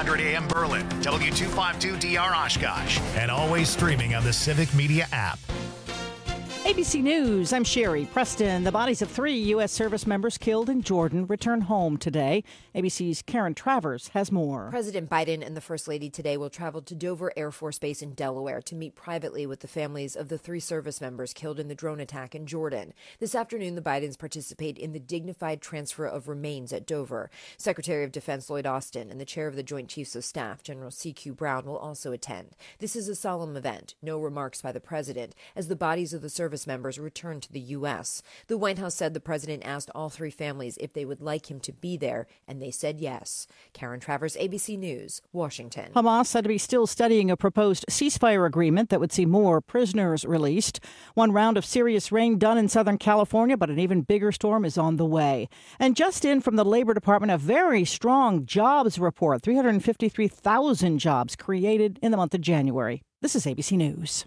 1200 AM Berlin, W252DR Oshkosh, and always streaming on the Civic Media app. ABC News, I'm Sherry Preston. The bodies of 3 U.S. service members killed in Jordan return home today. ABC's Karen Travers has more. President Biden and the First Lady today will travel to Dover Air Force Base in Delaware to meet privately with the families of the 3 service members killed in the drone attack in Jordan. This afternoon, the Bidens participate in the dignified transfer of remains at Dover. Secretary of Defense Lloyd Austin and the chair of the Joint Chiefs of Staff, General C.Q. Brown, will also attend. This is a solemn event. No remarks by the president, as the bodies of the service members returned to the U.S. The White House said the president asked all 3 families if they would like him to be there, and they said yes. Karen Travers, ABC News, Washington. Hamas said to be still studying a proposed ceasefire agreement that would see more prisoners released. One round of serious rain done in Southern California, but an even bigger storm is on the way. And just in from the Labor Department, a very strong jobs report. 353,000 jobs created in the month of January. This is ABC News.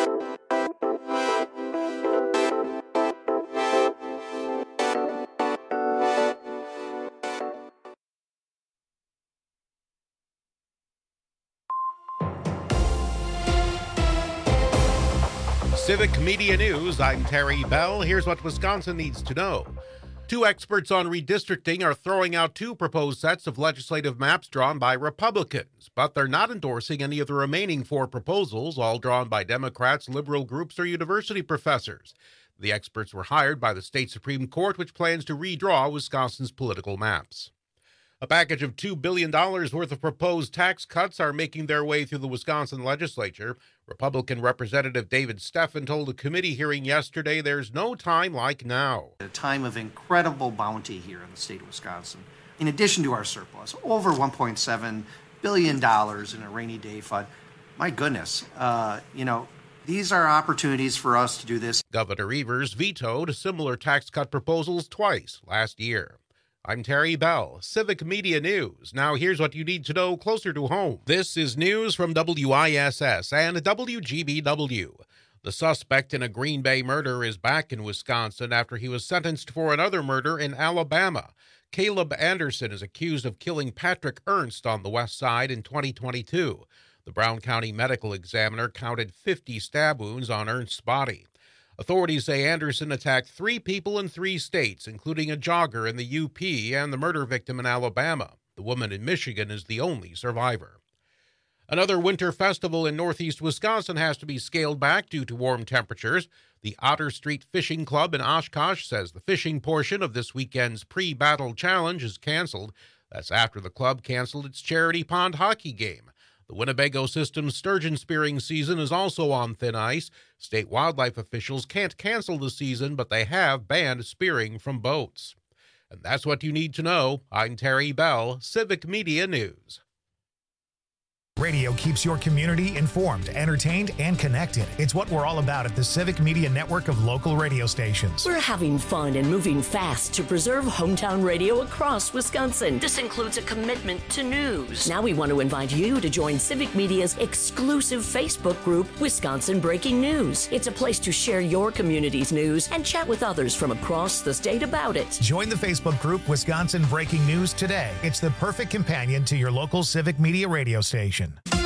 Civic Media News, I'm Terry Bell. Here's what Wisconsin needs to know. 2 experts on redistricting are throwing out 2 proposed sets of legislative maps drawn by Republicans, but they're not endorsing any of the remaining 4 proposals, all drawn by Democrats, liberal groups, or university professors. The experts were hired by the state Supreme Court, which plans to redraw Wisconsin's political maps. A package of $2 billion worth of proposed tax cuts are making their way through the Wisconsin legislature. Republican Representative David Steffen told a committee hearing yesterday there's no time like now. A time of incredible bounty here in the state of Wisconsin. In addition to our surplus, over $1.7 billion in a rainy day fund. My goodness, these are opportunities for us to do this. Governor Evers vetoed similar tax cut proposals twice last year. I'm Terry Bell, Civic Media News. Now here's what you need to know closer to home. This is news from WISS and WGBW. The suspect in a Green Bay murder is back in Wisconsin after he was sentenced for another murder in Alabama. Caleb Anderson is accused of killing Patrick Ernst on the west side in 2022. The Brown County Medical Examiner counted 50 stab wounds on Ernst's body. Authorities say Anderson attacked 3 people in 3 states, including a jogger in the UP and the murder victim in Alabama. The woman in Michigan is the only survivor. Another winter festival in northeast Wisconsin has to be scaled back due to warm temperatures. The Otter Street Fishing Club in Oshkosh says the fishing portion of this weekend's pre-battle challenge is canceled. That's after the club canceled its charity pond hockey game. The Winnebago System's sturgeon spearing season is also on thin ice. State wildlife officials can't cancel the season, but they have banned spearing from boats. And that's what you need to know. I'm Terry Bell, Civic Media News. Radio keeps your community informed, entertained, and connected. It's what we're all about at the Civic Media network of local radio stations. We're having fun and moving fast to preserve hometown radio across Wisconsin. This includes a commitment to news. Now we want to invite you to join Civic Media's exclusive Facebook group, Wisconsin Breaking News. It's a place to share your community's news and chat with others from across the state about it. Join the Facebook group Wisconsin Breaking News today. It's the perfect companion to your local Civic Media radio station.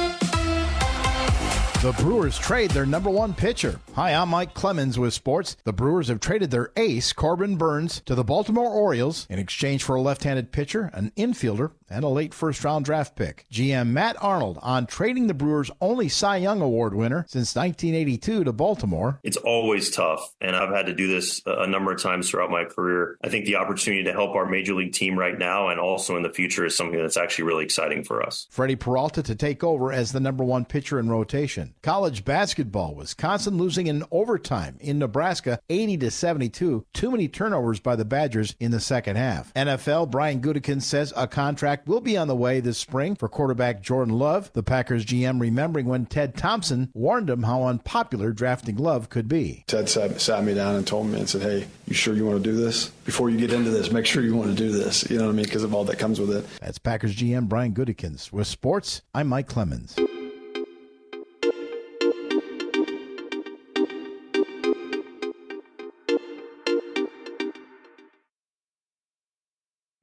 The Brewers trade their number 1 pitcher. Hi, I'm Mike Clemens with sports. The Brewers have traded their ace, Corbin Burns, to the Baltimore Orioles in exchange for a left-handed pitcher, an infielder, and a late first-round draft pick. GM Matt Arnold on trading the Brewers' only Cy Young Award winner since 1982 to Baltimore. It's always tough, and I've had to do this a number of times throughout my career. I think the opportunity to help our major league team right now and also in the future is something that's actually really exciting for us. Freddie Peralta to take over as the number 1 pitcher in rotation. College basketball, Wisconsin losing in overtime in Nebraska 80-72. Too many turnovers by the Badgers in the second half. NFL, Brian Gutekunst says a contract will be on the way this spring for quarterback Jordan Love. The Packers GM remembering when Ted Thompson warned him how unpopular drafting Love could be. Ted sat me down and told me and said, hey, you sure you want to do this? Before you get into this, make sure you want to do this. You know what I mean? Because of all that comes with it. That's Packers GM Brian Gutekunst. With sports, I'm Mike Clemens.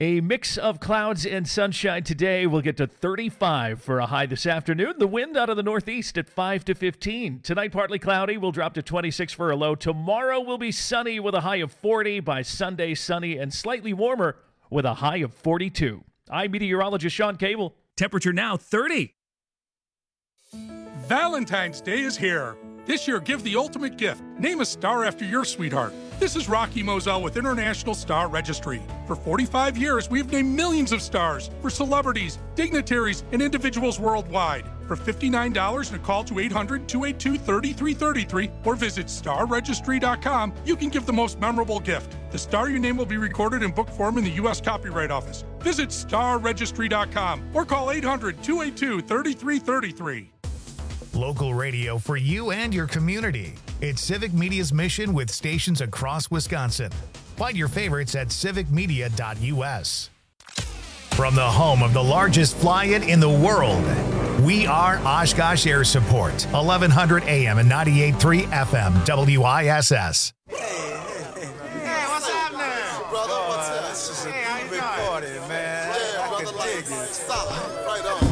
A mix of clouds and sunshine today. We'll get to 35 for a high this afternoon. The wind out of the northeast at 5 to 15. Tonight, partly cloudy. We'll drop to 26 for a low. Tomorrow will be sunny with a high of 40. By Sunday, sunny and slightly warmer with a high of 42. I'm meteorologist Sean Cable. Temperature now 30. Valentine's Day is here. This year, give the ultimate gift. Name a star after your sweetheart. This is Rocky Moselle with International Star Registry. For 45 years, we have named millions of stars for celebrities, dignitaries, and individuals worldwide. For $59 and a call to 800-282-3333 or visit starregistry.com, you can give the most memorable gift. The star you name will be recorded in book form in the U.S. Copyright Office. Visit starregistry.com or call 800-282-3333. Local radio for you and your community. It's Civic Media's mission with stations across Wisconsin. Find your favorites at civicmedia.us. From the home of the largest fly-in in the world, we are Oshkosh Air Support, 1100 AM and 98.3 FM, WISS. Hey, what's happening? Brother, what's up? This is a big party, man. Yeah, I can dig it. Stop. Right on.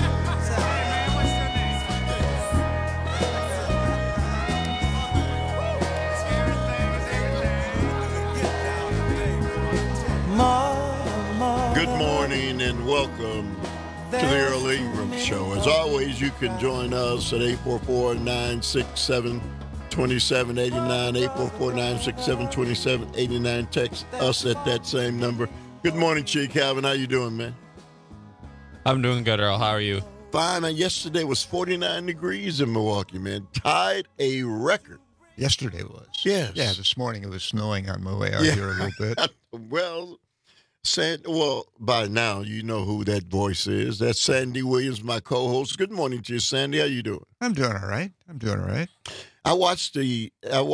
Good morning and welcome to the Earl Ingram Show. As always, you can join us at 844-967-2789, 844-967-2789. Text us at that same number. Good morning, Chief Calvin. How you doing, man? I'm doing good, Earl. How are you? Fine. And yesterday was 49 degrees in Milwaukee, man. Tied a record. Yesterday was. Yes. Yeah, this morning it was snowing on my way out here a little bit. Well, by now you know who that voice is. That's Sandy Williams, my co-host. Good morning to you, Sandy. How you doing? I'm doing all right. I watched the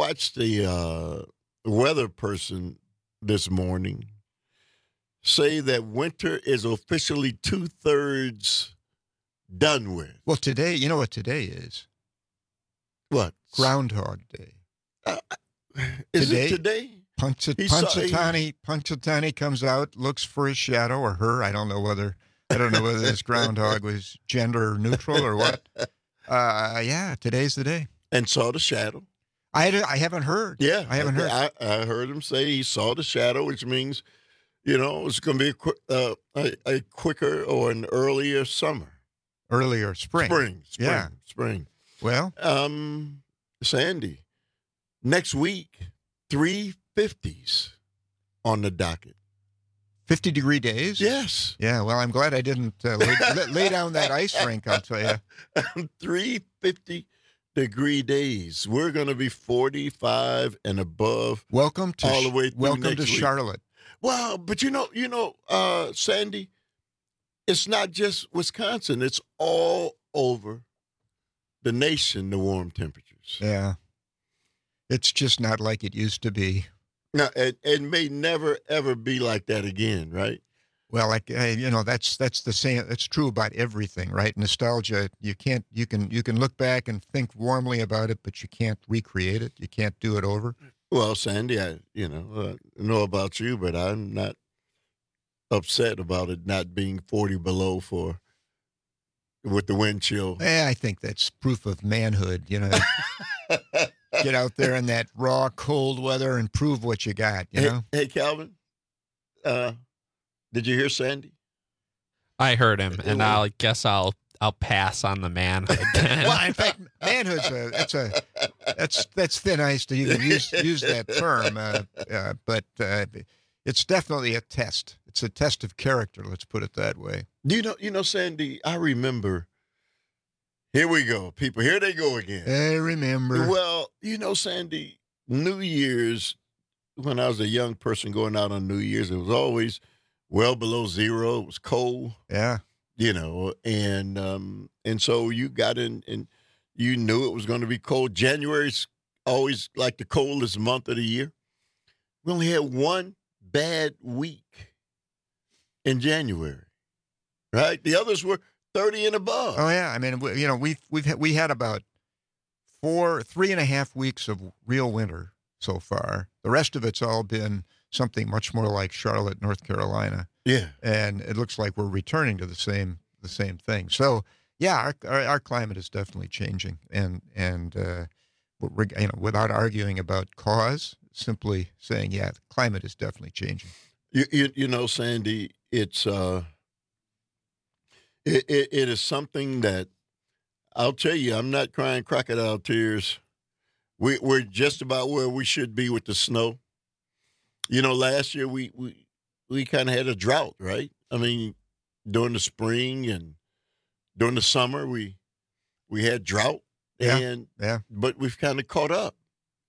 weather person this morning say that winter is officially 2/3 done with. Well, today, you know what today is? What? Groundhog Day. Is it today? Punxsutawney comes out, looks for his shadow or her. I don't know whether this groundhog was gender neutral or what. Yeah, today's the day. And saw the shadow. I haven't heard. Yeah, I haven't heard. I heard him say he saw the shadow, which means, it's going to be a quicker or an earlier summer. Earlier spring. Spring. Well, Sandy, next week, 350s on the docket. 50-degree days? Yes. Yeah, well, I'm glad I didn't lay down that ice rink, I'll tell you. 350-degree days. We're going to be 45 and above. Welcome to all the way through welcome next to week. Charlotte. Well, but Sandy, it's not just Wisconsin. It's all over the nation, the warm temperatures. Yeah. It's just not like it used to be. No, it may never, ever be like that again, right? Well, that's the same. It's true about everything, right? Nostalgia. You can look back and think warmly about it, but you can't recreate it. You can't do it over. Well, Sandy, I know about you, but I'm not upset about it not being 40 below with the wind chill. I think that's proof of manhood. Get out there in that raw, cold weather and prove what you got. Hey, Calvin, did you hear Sandy? I heard him, and I guess I'll pass on the manhood. Well, in fact, manhood's that's thin ice to even use that term, but it's definitely a test. It's a test of character. Let's put it that way. Sandy, I remember. Here we go, people. Here they go again. I remember. Well, Sandy, New Year's, when I was a young person going out on New Year's, it was always well below zero. It was cold. Yeah. And so you got in and you knew it was going to be cold. January's always like the coldest month of the year. We only had one bad week in January, right? The others were 30 and above. Oh yeah, I mean, we had about 3.5 weeks of real winter so far. The rest of it's all been something much more like Charlotte, North Carolina. Yeah. And it looks like we're returning to the same thing. So yeah, our climate is definitely changing, and we're, without arguing about cause, simply saying, yeah, the climate is definitely changing. You know, Sandy, it's it is something that I'll tell you. I'm not crying crocodile tears. We're just about where we should be with the snow. You know, last year we kind of had a drought, right? I mean, during the spring and during the summer we had drought. Yeah. But we've kind of caught up.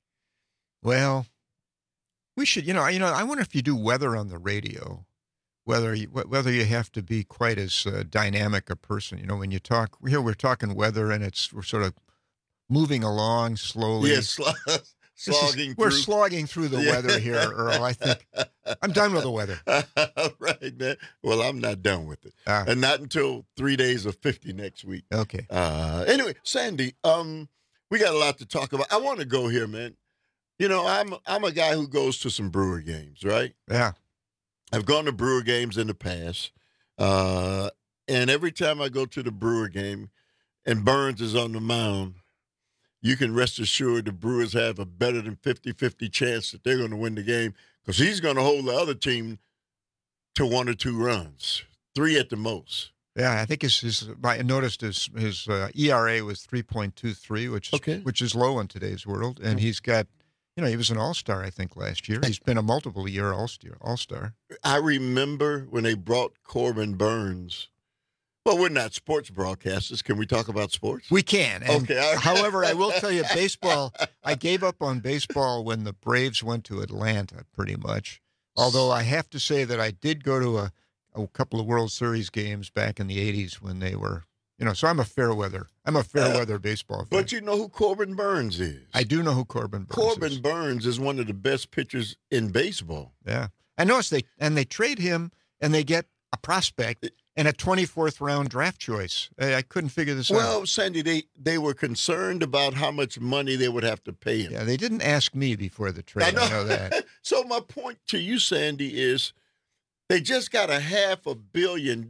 Well, we should, I wonder if you do weather on the radio, whether you have to be quite as dynamic a person. When you talk here, we're talking weather, and we're sort of moving along slowly. Yeah, slogging. We're slogging through the weather here, Earl. I think I'm done with the weather. Right, man. Well, I'm not done with it, and not until 3 days of 50 next week. Okay. Anyway, Sandy, we got a lot to talk about. I want to go here, man. I'm a guy who goes to some Brewer games, right? Yeah. I've gone to Brewer games in the past, and every time I go to the Brewer game and Burns is on the mound, you can rest assured the Brewers have a better than 50-50 chance that they're going to win the game, because he's going to hold the other team to 1 or 2 runs, 3 at the most. Yeah, I think I noticed his ERA was 3.23, which is low in today's world, and he's got. He was an all-star, I think, last year. He's been a multiple-year all-star. I remember when they brought Corbin Burns. Well, we're not sports broadcasters. Can we talk about sports? We can. And okay. However, I will tell you, baseball, I gave up on baseball when the Braves went to Atlanta, pretty much. Although I have to say that I did go to a couple of World Series games back in the 80s when they were, so I'm a fair weather baseball fan. But you know who Corbin Burns is? I do know who Corbin Burns is. Corbin Burns is one of the best pitchers in baseball. Yeah. I noticed they trade him and they get a prospect and a 24th round draft choice. I couldn't figure this out. Well, Sandy, they were concerned about how much money they would have to pay him. Yeah, they didn't ask me before the trade. I know that. So my point to you, Sandy, is they just got $500 million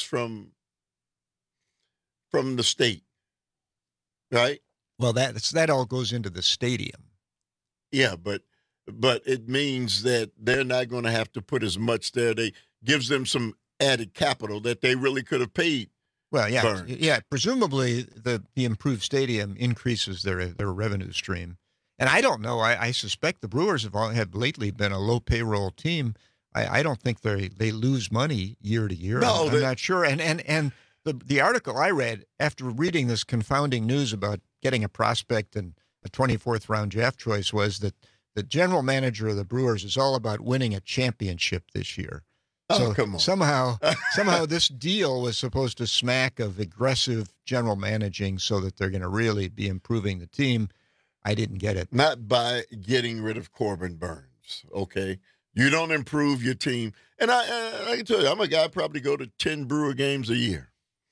from the state, right? Well, that all goes into the stadium. Yeah, but it means that they're not going to have to put as much there. They gives them some added capital that they really could have paid. Well, yeah, Burns. Yeah. Presumably, the improved stadium increases their revenue stream, and I don't know. I suspect the Brewers have lately been a low payroll team. I don't think they lose money year to year. No, I'm not sure. And the article I read after reading this confounding news about getting a prospect and a 24th round draft choice was that the general manager of the Brewers is all about winning a championship this year. So come on. Somehow this deal was supposed to smack of aggressive general managing so that they're going to really be improving the team. I didn't get it. Not by getting rid of Corbin Burns, okay? You don't improve your team. And I can tell you, I'm a guy probably go to 10 Brewer games a year.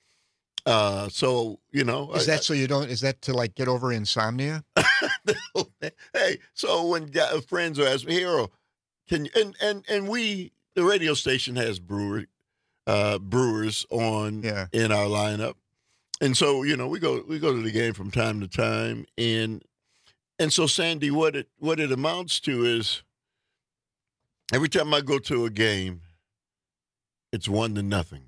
So, Is that to like get over insomnia? No, hey, so when friends are asking me, Hero, can you, and we, the radio station has Brewers on in our lineup. And so, we go to the game from time to time. And so, Sandy, what it amounts to is every time I go to a game, it's 1-0.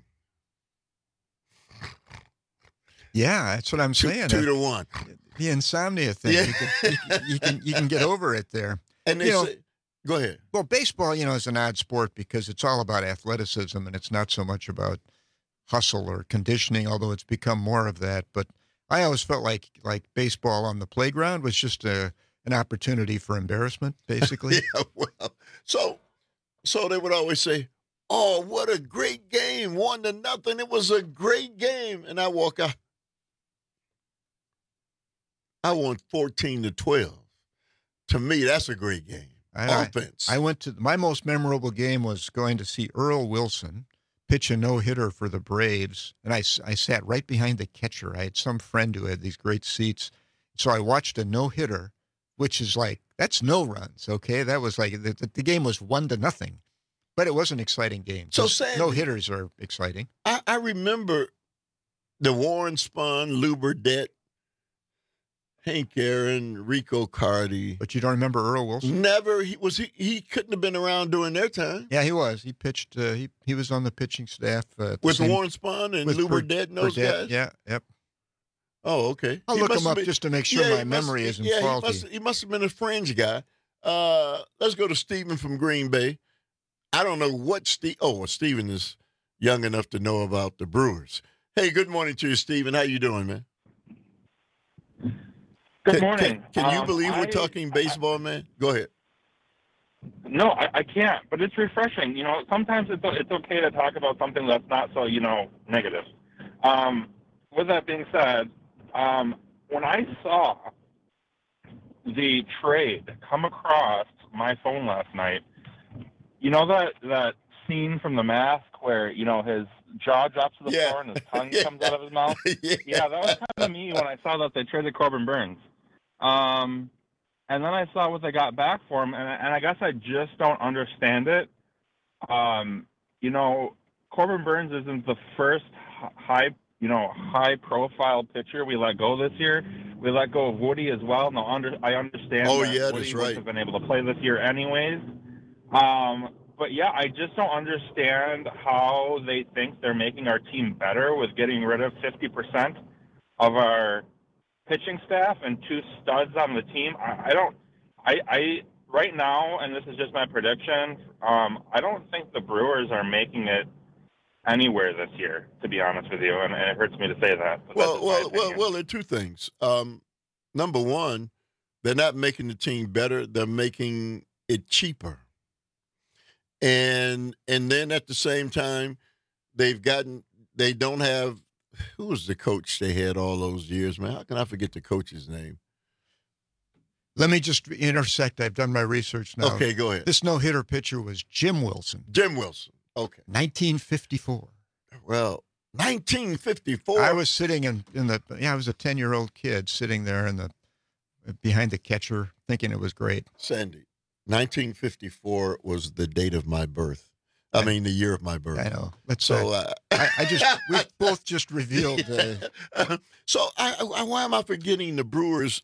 Yeah, that's what I'm saying. 2-1. The insomnia thing. Yeah. You can get over it there. And they say, go ahead. Well, baseball, is an odd sport because it's all about athleticism and it's not so much about hustle or conditioning, although it's become more of that. But I always felt like baseball on the playground was just an opportunity for embarrassment, basically. Yeah, well, so they would always say, "Oh, what a great game! 1-0. It was a great game." And I walk out. I won 14-12. To me, that's a great game. Offense. I went to my most memorable game was going to see Earl Wilson pitch a no-hitter for the Braves, and I sat right behind the catcher. I had some friend who had these great seats, so I watched a no-hitter which is like, that's no runs, okay? That was like, the game was 1-0, but it was an exciting game. So Sandy, no hitters are exciting. I remember the Warren Spahn, Lou Burdette, Hank Aaron, Rico Cardi. But you don't remember Earl Wilson? Never. He couldn't have been around during their time. Yeah, he was. He pitched. He was on the pitching staff with Warren Spahn and Lou Burdette and those guys. Yeah. Yep. Oh, okay. I'll look him up just to make sure my memory isn't faulty. He must have been a fringe guy. Let's go to Stephen from Green Bay. I don't know what Stephen is young enough to know about the Brewers. Hey, good morning to you, Stephen. How you doing, man? Good morning. Can you believe we're talking baseball, man? Go ahead. No, I can't, but it's refreshing. You know, sometimes it's okay to talk about something that's not so, negative. With that being said, when I saw the trade come across my phone last night, you know that scene from The Mask where, his jaw drops to the floor and his tongue comes out of his mouth? Yeah, that was kind of me when I saw that they traded Corbin Burnes. And then I saw what they got back for him, and I guess I just don't understand it. Corbin Burnes isn't the first high-profile pitcher we let go this year. We let go of Woody as well. Now, I understand that Woody would have been able to play this year anyways. But, yeah, I just don't understand how they think they're making our team better with getting rid of 50% of our pitching staff and 2 studs on the team. I right now, and this is just my prediction, I don't think the Brewers are making it anywhere this year, to be honest with you, and it hurts me to say that. Well, there are 2 things. Number one, they're not making the team better; they're making it cheaper. And then at the same time, they don't have. Who was the coach they had all those years, man? How can I forget the coach's name? Let me just intersect. I've done my research now. Okay, go ahead. This no-hitter pitcher was Jim Wilson. Jim Wilson. Okay. 1954. Well, 1954. I was sitting I was a 10-year-old kid sitting there behind the catcher thinking it was great. Sandy, 1954 was the date of my birth. I mean, the year of my birth. I know. We both just revealed. So why am I forgetting the Brewers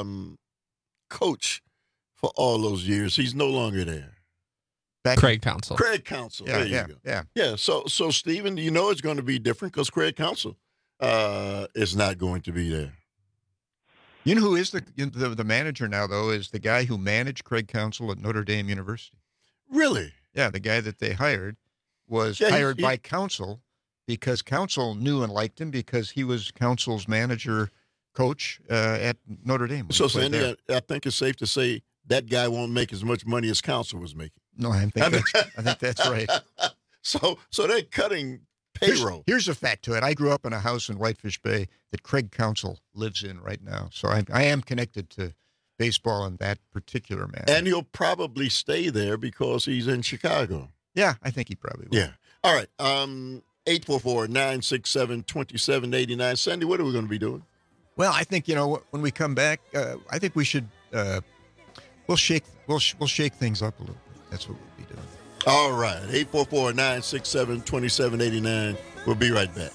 coach for all those years? He's no longer there. Craig Counsell. Craig Counsell. Yeah, there you go. Yeah. So Stephen, it's going to be different because Craig Counsell is not going to be there. You know who is the manager now, though, is the guy who managed Craig Counsell at Notre Dame University. Really? Yeah, the guy that they hired was hired by Counsell because Counsell knew and liked him because he was Counsell's coach at Notre Dame. So, Sandy, I think it's safe to say that guy won't make as much money as Counsell was making. No, I think that's right. So they're cutting payroll. Here's a fact to it. I grew up in a house in Whitefish Bay that Craig Counsell lives in right now. So I am connected to baseball in that particular manner. And he'll probably stay there because he's in Chicago. Yeah, I think he probably will. Yeah. All right. 844-967-2789. Sandy, what are we going to be doing? Well, I think, when we come back, I think we should we'll shake things up a little bit. That's what we'll be doing. All right. 844-967-2789. We'll be right back.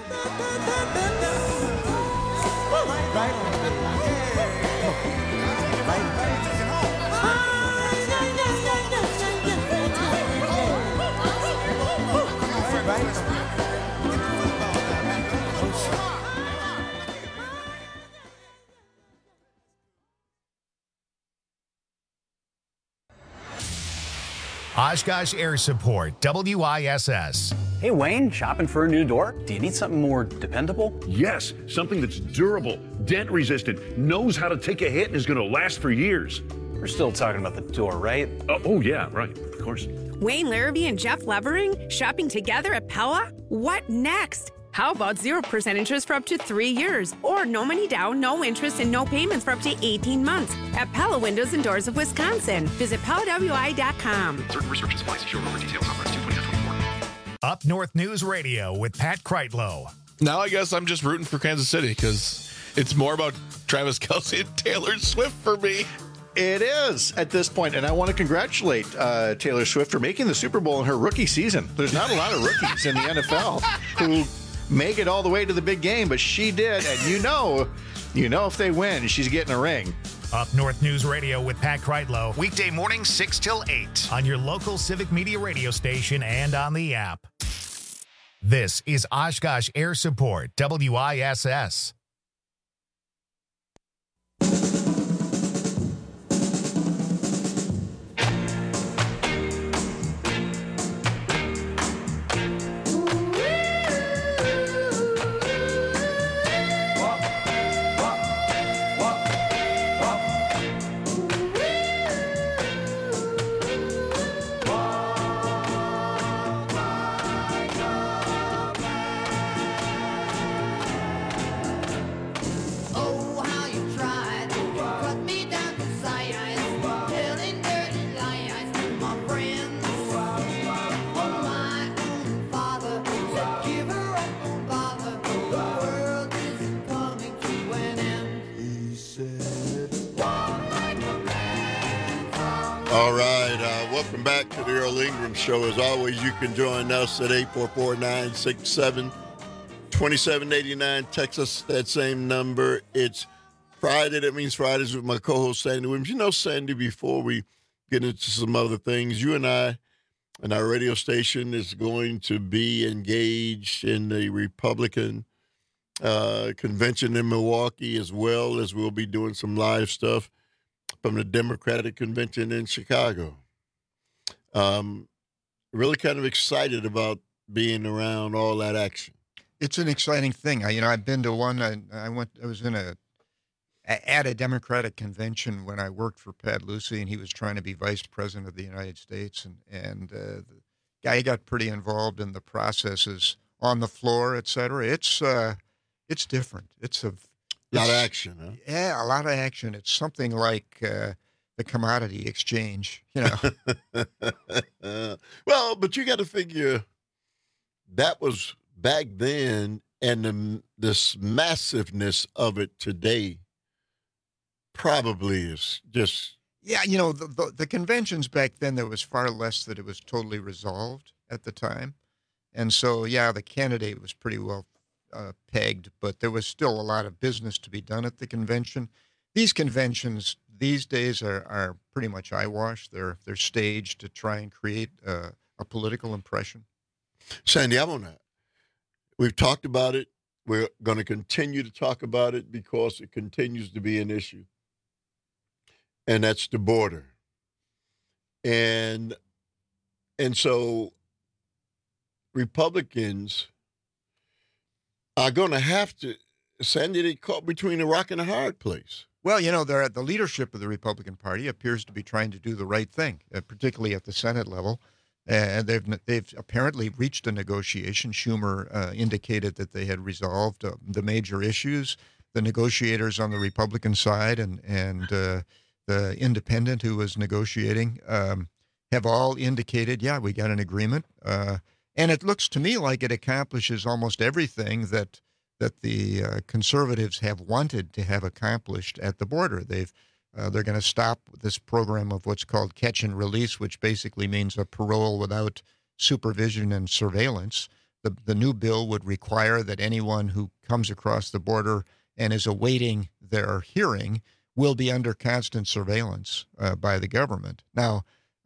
Oshkosh Air Support, WISS. Hey, Wayne, shopping for a new door? Do you need something more dependable? Yes, something that's durable, dent-resistant, knows how to take a hit, and is going to last for years. We're still talking about the door, right? Oh, yeah, right, of course. Wayne Larrabee and Jeff Levering shopping together at Pella? What next? How about 0% interest for up to 3 years? Or no money down, no interest, and no payments for up to 18 months at Pella Windows and Doors of Wisconsin. Visit PellaWI.com. Certain restrictions apply. See showroom for details on 2/20/24. Up North News Radio with Pat Kreitlow. Now I guess I'm just rooting for Kansas City because It's more about Travis Kelce and Taylor Swift for me. It is at this point, and I want to congratulate Taylor Swift for making the Super Bowl in her rookie season. There's not a lot of rookies in the NFL who make it all the way to the big game, but she did, and you know if they win, she's getting a ring. Up North News Radio with Pat Kreitlow, weekday mornings 6 till 8 on your local Civic Media radio station and on the app. This is Oshkosh Air Support, WISS. All right, welcome back to the Earl Ingram Show. As always, you can join us at 844-967-2789. Text us that same number. It's Friday. That means Fridays with my co-host, Sandy Williams. You know, Sandy, before we get into some other things, you and I and our radio station is going to be engaged in the Republican convention in Milwaukee, as well as we'll be doing some live stuff from the Democratic convention in Chicago. Really kind of excited about being around all that action. It's an exciting thing. I've been to one. I was at a Democratic convention when I worked for Pat Lucey, and he was trying to be vice president of the United States, and the guy got pretty involved in the processes on the floor, et cetera. It's different. It's a lot of action, huh? Yeah, a lot of action. It's something like the commodity exchange, Well, but you got to figure that was back then, and this massiveness of it today probably is just... Yeah, the conventions back then, there was far less that it was totally resolved at the time. And so, yeah, the candidate was pretty well pegged, but there was still a lot of business to be done at the convention. These conventions these days are pretty much eyewash. They're staged to try and create a political impression. Sandy, we've talked about it. We're going to continue to talk about it because it continues to be an issue, and that's the border. And so Republicans are going to have to, Sandy, they caught between a rock and a hard place. Well, the leadership of the Republican Party appears to be trying to do the right thing, particularly at the Senate level. And they've apparently reached a negotiation. Schumer indicated that they had resolved the major issues. The negotiators on the Republican side and the independent who was negotiating have all indicated, yeah, we got an agreement. And it looks to me like it accomplishes almost everything that the conservatives have wanted to have accomplished at the border. They're going to stop this program of what's called catch and release, which basically means a parole without supervision and surveillance. The new bill would require that anyone who comes across the border and is awaiting their hearing will be under constant surveillance by the government. Now,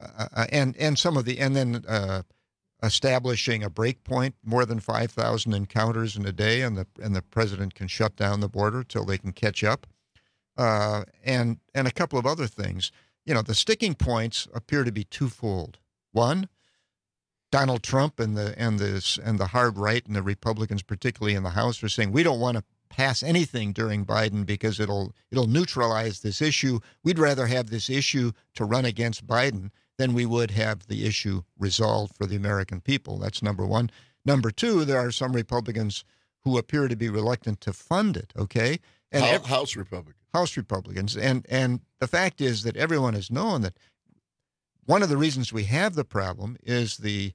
establishing a break point, more than 5,000 encounters in a day, and the president can shut down the border till they can catch up, and a couple of other things. The sticking points appear to be twofold. One, Donald Trump and the hard right and the Republicans, particularly in the House, are saying we don't want to pass anything during Biden because it'll neutralize this issue. We'd rather have this issue to run against Biden than we would have the issue resolved for the American people. That's number one. Number two, there are some Republicans who appear to be reluctant to fund it, okay? And House Republicans. House Republicans. And the fact is that everyone has known that one of the reasons we have the problem is the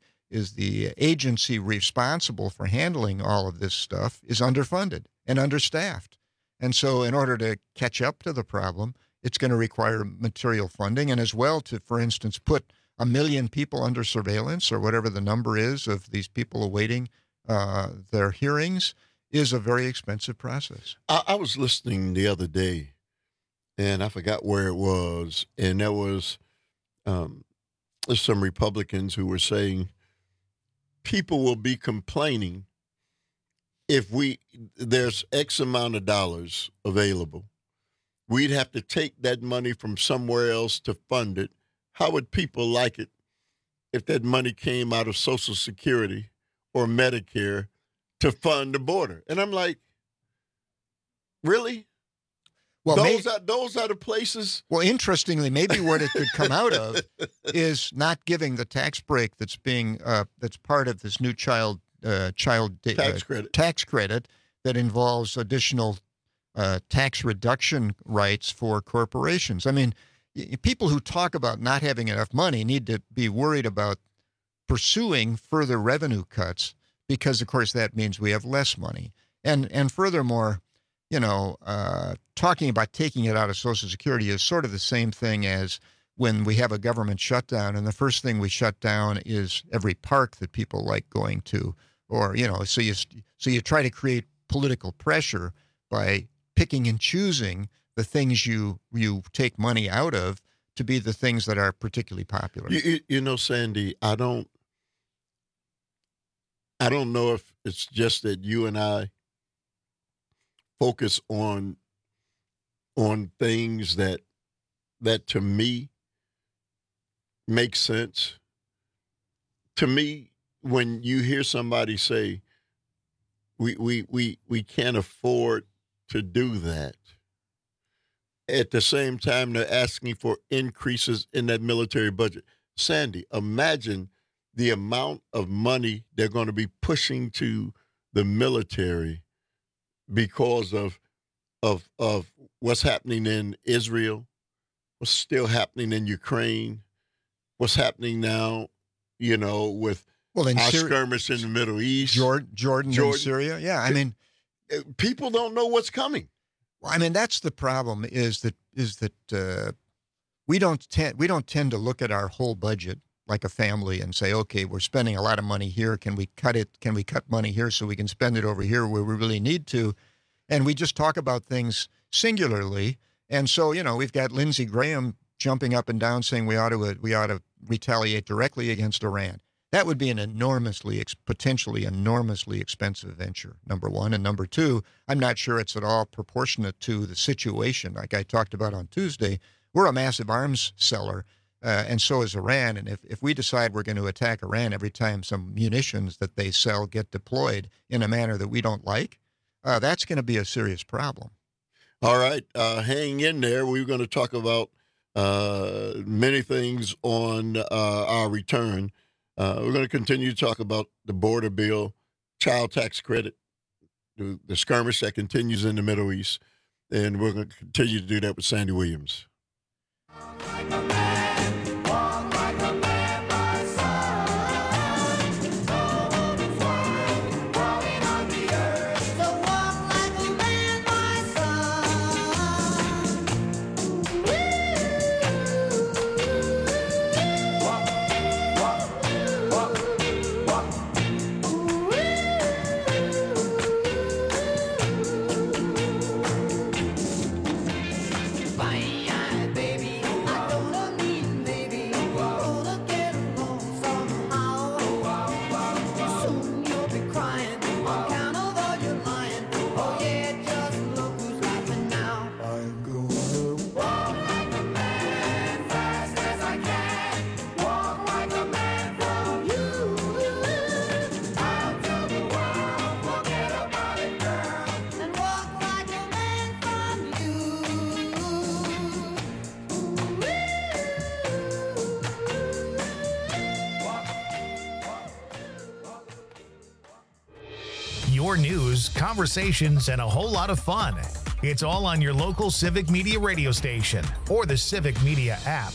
agency responsible for handling all of this stuff is underfunded and understaffed. And so in order to catch up to the problem, it's going to require material funding, and as well to, for instance, put 1 million people under surveillance or whatever the number is of these people awaiting their hearings is a very expensive process. I was listening the other day, and I forgot where it was, and there was some Republicans who were saying people will be complaining if there's X amount of dollars available. We'd have to take that money from somewhere else to fund it. How would people like it if that money came out of Social Security or Medicare to fund the border? And I'm like, really? Well, those are the places. Well, interestingly, maybe what it could come out of is not giving the tax break that's being that's part of this new child tax credit that involves additional tax reduction rights for corporations. I mean, people who talk about not having enough money need to be worried about pursuing further revenue cuts because, of course, that means we have less money. And furthermore, talking about taking it out of Social Security is sort of the same thing as when we have a government shutdown, and the first thing we shut down is every park that people like going to, or so you try to create political pressure by picking and choosing the things you take money out of to be the things that are particularly popular. Sandy, I don't know if it's just that you and I focus on things that to me make sense. To me, when you hear somebody say, we can't afford to do that, at the same time they're asking for increases in that military budget. Sandy, imagine the amount of money they're going to be pushing to the military because of what's happening in Israel, what's still happening in Ukraine, what's happening now, with our skirmish in the Middle East, Jordan and Syria. Yeah, I mean, people don't know what's coming. Well, I mean, that's the problem. Is that we don't tend to look at our whole budget like a family and say, okay, we're spending a lot of money here. Can we cut it? Can we cut money here so we can spend it over here where we really need to? And we just talk about things singularly. And so, we've got Lindsey Graham jumping up and down saying we ought to retaliate directly against Iran. That would be an potentially enormously expensive venture, number one. And number two, I'm not sure it's at all proportionate to the situation. Like I talked about on Tuesday, we're a massive arms seller, and so is Iran. And if we decide we're going to attack Iran every time some munitions that they sell get deployed in a manner that we don't like, that's going to be a serious problem. All right. Hang in there. We're going to talk about many things on our return. We're going to continue to talk about the border bill, child tax credit, the skirmish that continues in the Middle East, and we're going to continue to do that with Sandy Williams. Your news, conversations, and a whole lot of fun. It's all on your local Civic Media radio station or the Civic Media app.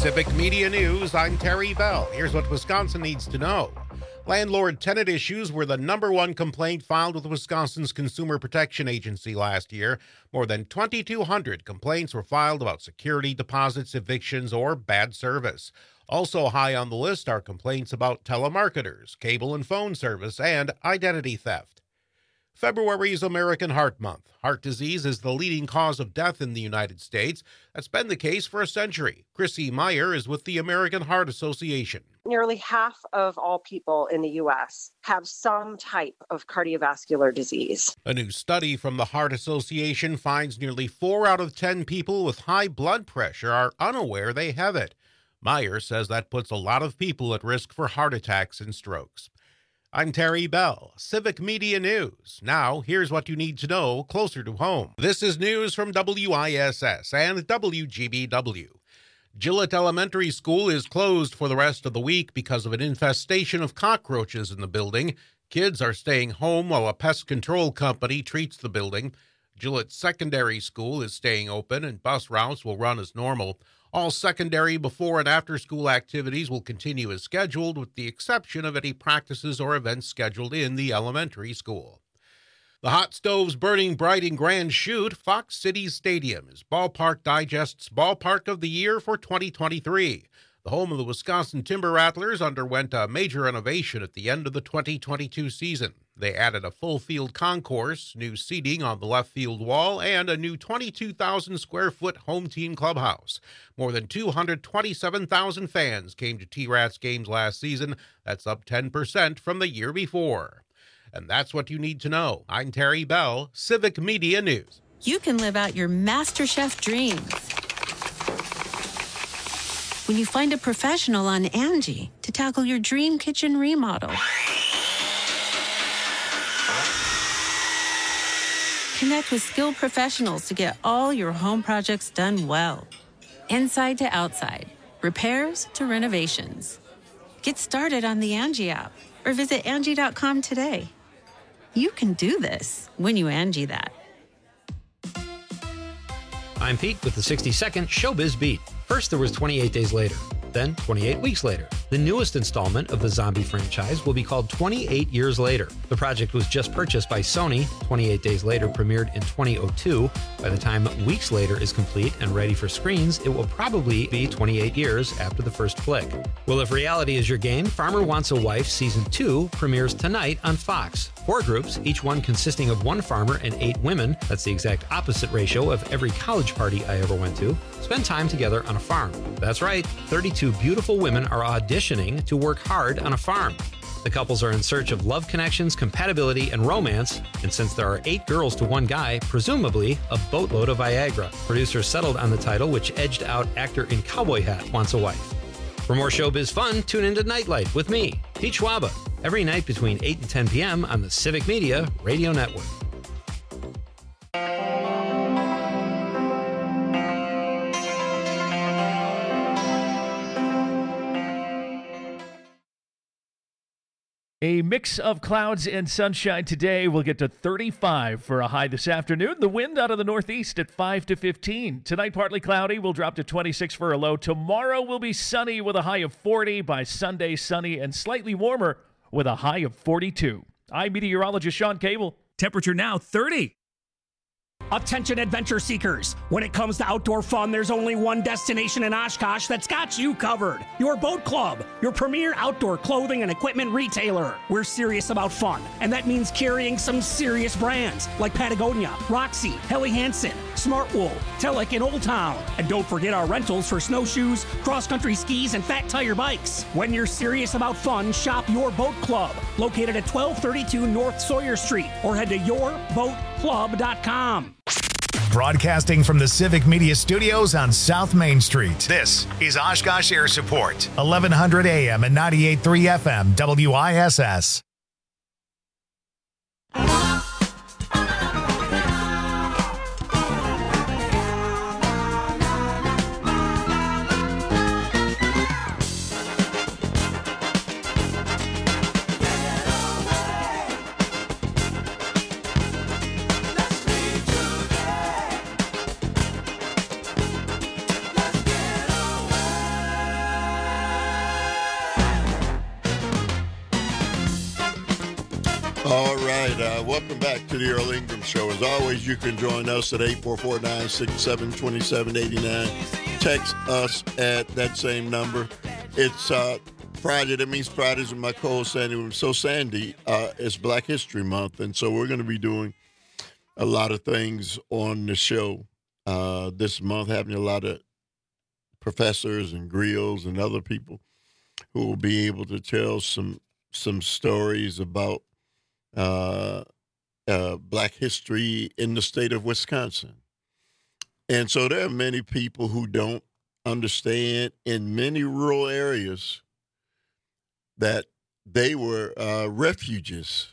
Civic Media News, I'm Terry Bell. Here's what Wisconsin needs to know. Landlord-tenant issues were the number one complaint filed with Wisconsin's Consumer Protection Agency last year. More than 2,200 complaints were filed about security deposits, evictions, or bad service. Also high on the list are complaints about telemarketers, cable and phone service, and identity theft. February is American Heart Month. Heart disease is the leading cause of death in the United States. That's been the case for a century. Chrissy Meyer is with the American Heart Association. Nearly half of all people in the U.S. have some type of cardiovascular disease. A new study from the Heart Association finds nearly 4 out of 10 people with high blood pressure are unaware they have it. Meyer says that puts a lot of people at risk for heart attacks and strokes. I'm Terry Bell, Civic Media News. Now, here's what you need to know closer to home. This is news from WISS and WGBW. Gillett Elementary School is closed for the rest of the week because of an infestation of cockroaches in the building. Kids are staying home while a pest control company treats the building. Gillett Secondary School is staying open and bus routes will run as normal. All secondary before and after school activities will continue as scheduled, with the exception of any practices or events scheduled in the elementary school. The hot stoves burning bright in Grand Chute, Fox Cities Stadium is Ballpark Digest's Ballpark of the Year for 2023. The home of the Wisconsin Timber Rattlers underwent a major renovation at the end of the 2022 season. They added a full-field concourse, new seating on the left field wall, and a new 22,000-square-foot home team clubhouse. More than 227,000 fans came to T-Rats games last season. That's up 10% from the year before. And that's what you need to know. I'm Terry Bell, Civic Media News. You can live out your MasterChef dreams when you find a professional on Angie to tackle your dream kitchen remodel. Connect with skilled professionals to get all your home projects done well. Inside to outside, repairs to renovations. Get started on the Angie app or visit Angie.com today. You can do this when you Angie that. I'm Pete with the 60-second Showbiz Beat. First, there was 28 Days Later, then 28 Weeks Later. The newest installment of the zombie franchise will be called 28 Years Later. The project was just purchased by Sony. 28 Days Later premiered in 2002. By the time Weeks Later is complete and ready for screens, it will probably be 28 years after the first flick. Well, if reality is your game, Farmer Wants a Wife Season 2 premieres tonight on Fox. 4 groups, each one consisting of 1 farmer and 8 women. That's the exact opposite ratio of every college party I ever went to. Spend time together on a farm. That's right, 32 beautiful women are auditioning to work hard on a farm. The couples are in search of love connections, compatibility, and romance, and since there are 8 girls to 1 guy, presumably a boatload of Viagra. Producers settled on the title, which edged out actor in Cowboy Hat Wants a Wife. For more showbiz fun, tune into Nightlight with me, Pete Schwaba, every night between 8 and 10 p.m. on the Civic Media Radio Network. A mix of clouds and sunshine today. We'll get to 35 for a high this afternoon. The wind out of the northeast at 5 to 15. Tonight, partly cloudy. We'll drop to 26 for a low. Tomorrow will be sunny with a high of 40. By Sunday, sunny and slightly warmer with a high of 42. I'm meteorologist Sean Cable. Temperature now 30. Attention adventure seekers. When it comes to outdoor fun, there's only one destination in Oshkosh that's got you covered. Your Boat Club, your premier outdoor clothing and equipment retailer. We're serious about fun, and that means carrying some serious brands like Patagonia, Roxy, Helly Hansen, Smartwool, Telek, and Old Town. And don't forget our rentals for snowshoes, cross-country skis, and fat tire bikes. When you're serious about fun, shop Your Boat Club, located at 1232 North Sawyer Street, or head to yourboatclub.com. Broadcasting from the Civic Media Studios on South Main Street, this is Oshkosh Air Support, 1100 AM and 98.3 FM, WISS. welcome back to the Earl Ingram Show. As always, you can join us at 844-967-2789. Text us at that same number. It's Friday. That means Fridays with my co-host Sandy. So Sandy, it's Black History Month, and so we're going to be doing a lot of things on the show this month, having a lot of professors and griots and other people who will be able to tell some stories about Black history in the state of Wisconsin. And so there are many people who don't understand in many rural areas that they were refuges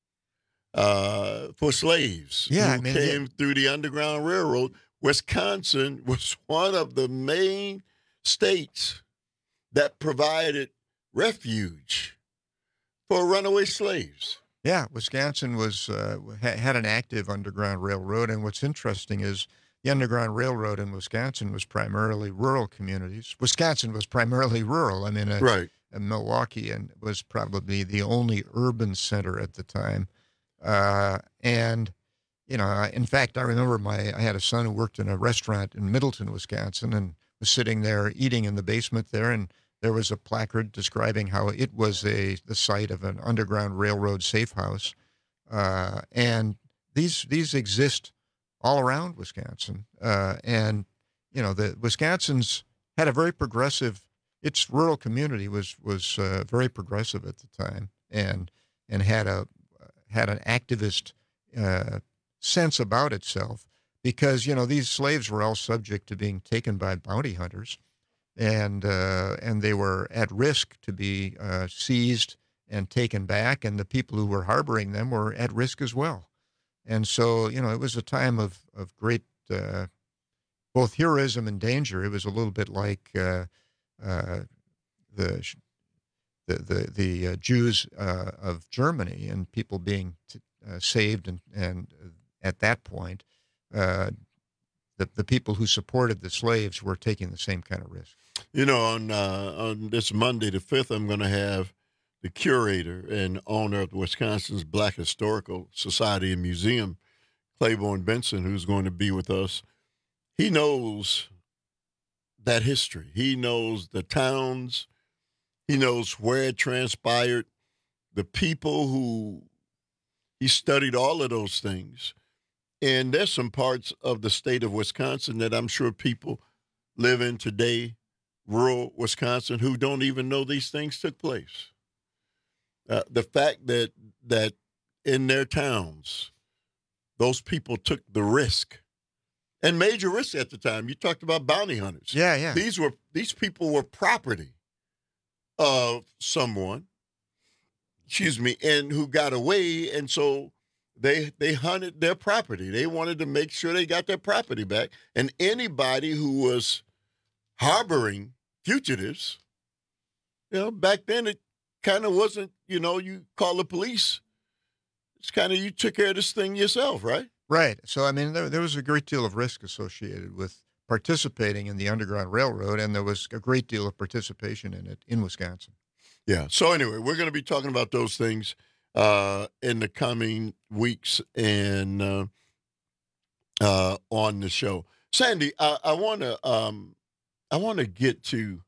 for slaves who came through the Underground Railroad. Wisconsin was one of the main states that provided refuge for runaway slaves. Yeah, Wisconsin was had an active Underground Railroad, and what's interesting is the Underground Railroad in Wisconsin was primarily rural communities. Wisconsin was primarily rural. I mean, Milwaukee and was probably the only urban center at the time. And, you know, in fact, I remember I had a son who worked in a restaurant in Middleton, Wisconsin, and was sitting there eating in the basement there, and there was a placard describing how it was the site of an Underground Railroad safe house. And these exist all around Wisconsin. And, you know, the Wisconsin's had a very progressive, its rural community was very progressive at the time and had an activist sense about itself because, you know, these slaves were all subject to being taken by bounty hunters. And they were at risk to be seized and taken back, and the people who were harboring them were at risk as well. And so, you know, it was a time of great both heroism and danger. It was a little bit like the Jews of Germany and people being saved, and at that point, the people who supported the slaves were taking the same kind of risk. You know, on this Monday, the 5th, I'm going to have the curator and owner of Wisconsin's Black Historical Society and Museum, Claiborne Benson, who's going to be with us. He knows that history. He knows the towns. He knows where it transpired, the people who he studied all of those things. And there's some parts of the state of Wisconsin that I'm sure people live in today, rural Wisconsin, who don't even know these things took place. The fact that in their towns, those people took the risk, and major risk at the time. You talked about bounty hunters. Yeah. These people were property of someone, and who got away, and so they hunted their property. They wanted to make sure they got their property back. And anybody who was harboring fugitives, you know, back then it kind of wasn't, you know, you call the police. It's kind of you took care of this thing yourself, right? Right. So, I mean, there was a great deal of risk associated with participating in the Underground Railroad, and there was a great deal of participation in it in Wisconsin. Yeah. So anyway, we're going to be talking about those things in the coming weeks and on the show. Sandy, I want to get to.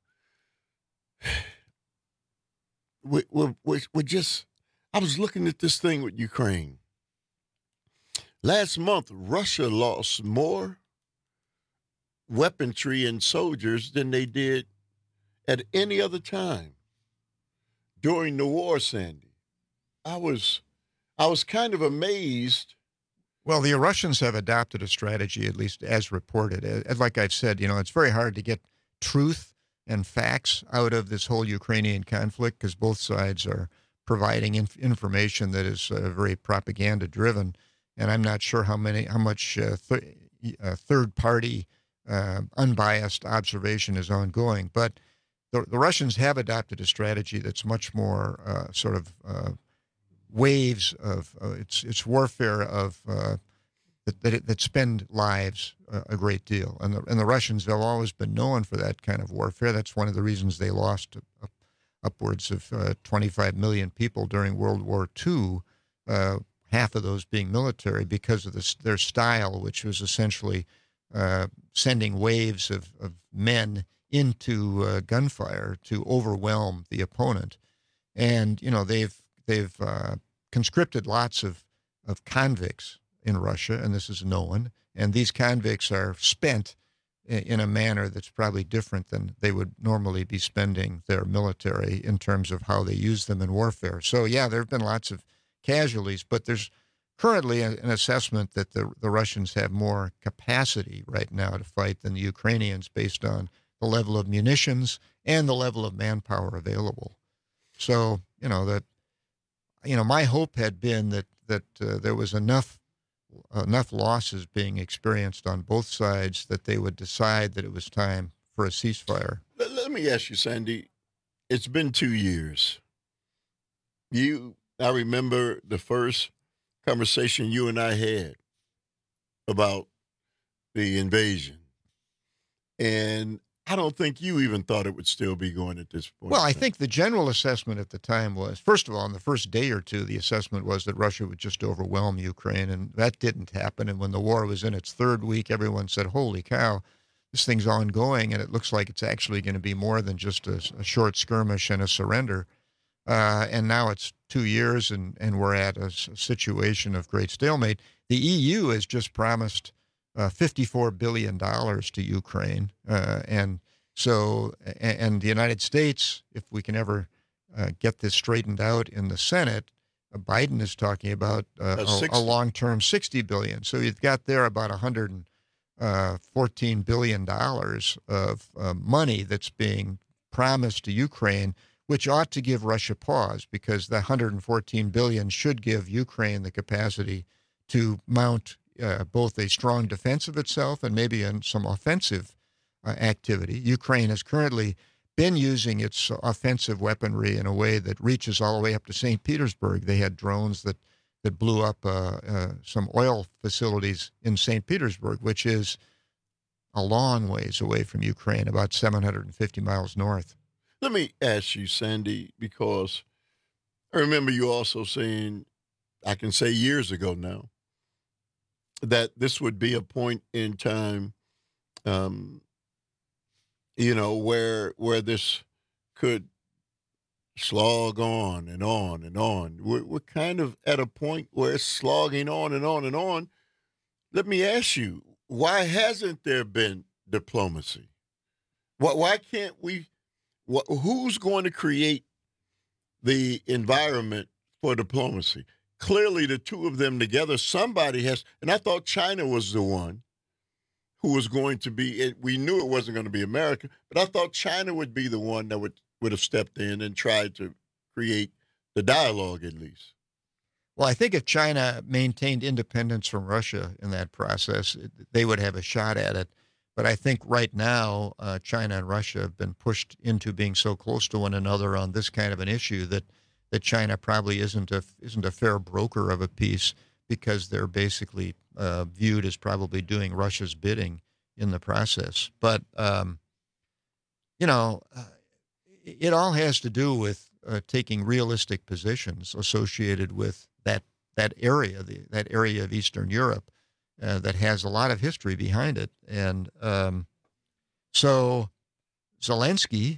We're just. I was looking at this thing with Ukraine. Last month, Russia lost more weaponry and soldiers than they did at any other time during the war, Sandy. I was kind of amazed. Well, the Russians have adopted a strategy, at least as reported. Like I've said, you know, it's very hard to get truth and facts out of this whole Ukrainian conflict because both sides are providing information that is very propaganda-driven. And I'm not sure how much third-party, unbiased observation is ongoing. But the Russians have adopted a strategy that's much more sort of waves of it's warfare of that spend lives a great deal. And the Russians have always been known for that kind of warfare. That's one of the reasons they lost upwards of 25 million people during World War II. half of those being military because of their style, which was essentially sending waves of men into gunfire to overwhelm the opponent. And, they've conscripted lots of convicts in Russia, and this is known. And these convicts are spent in a manner that's probably different than they would normally be spending their military in terms of how they use them in warfare. So, yeah, there have been lots of casualties, but there's currently an assessment that the Russians have more capacity right now to fight than the Ukrainians based on the level of munitions and the level of manpower available. So, my hope had been that there was enough losses being experienced on both sides that they would decide that it was time for a ceasefire. Let me ask you, Sandy, it's been 2 years. I remember the first conversation you and I had about the invasion, and I don't think you even thought it would still be going at this point. Well, I think the general assessment at the time was, first of all, in the first day or two, the assessment was that Russia would just overwhelm Ukraine, and that didn't happen. And when the war was in its third week, everyone said, holy cow, this thing's ongoing, and it looks like it's actually going to be more than just a short skirmish and a surrender. And now it's 2 years, and we're at a situation of great stalemate. The EU has just promised $54 billion to Ukraine. And the United States, if we can ever get this straightened out in the Senate, Biden is talking about a long-term $60 billion. So you've got there about $114 billion of money that's being promised to Ukraine, which ought to give Russia pause, because the $114 billion should give Ukraine the capacity to mount both a strong defense of itself and maybe some offensive activity. Ukraine has currently been using its offensive weaponry in a way that reaches all the way up to St. Petersburg. They had drones that blew up some oil facilities in St. Petersburg, which is a long ways away from Ukraine, about 750 miles north. Let me ask you, Sandy, because I remember you also saying, I can say years ago now, that this would be a point in time, where this could slog on and on and on. We're kind of at a point where it's slogging on and on and on. Let me ask you, why hasn't there been diplomacy? Why can't we? Who's going to create the environment for diplomacy? Clearly, the two of them together, somebody has, and I thought China was the one who was going to be, we knew it wasn't going to be America, but I thought China would be the one that would have stepped in and tried to create the dialogue at least. Well, I think if China maintained independence from Russia in that process, they would have a shot at it. But I think right now, China and Russia have been pushed into being so close to one another on this kind of an issue that China probably isn't a fair broker of a peace, because they're basically viewed as probably doing Russia's bidding in the process. But it all has to do with taking realistic positions associated with that area, that area of Eastern Europe that has a lot of history behind it. And so Zelensky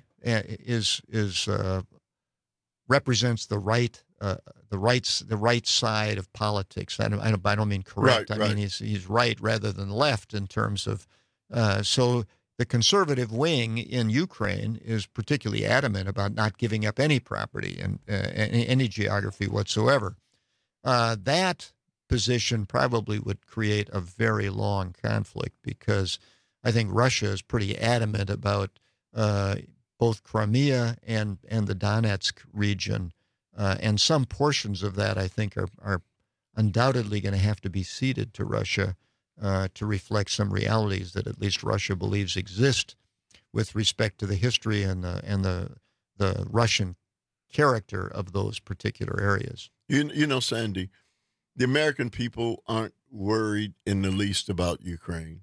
represents the right side of politics. I don't mean correct. Right, I mean he's right rather than left in terms of. So the conservative wing in Ukraine is particularly adamant about not giving up any property and any geography whatsoever. That position probably would create a very long conflict, because I think Russia is pretty adamant about both Crimea and the Donetsk region, and some portions of that I think are undoubtedly going to have to be ceded to Russia to reflect some realities that at least Russia believes exist with respect to the history and the Russian character of those particular areas. Sandy, the American people aren't worried in the least about Ukraine.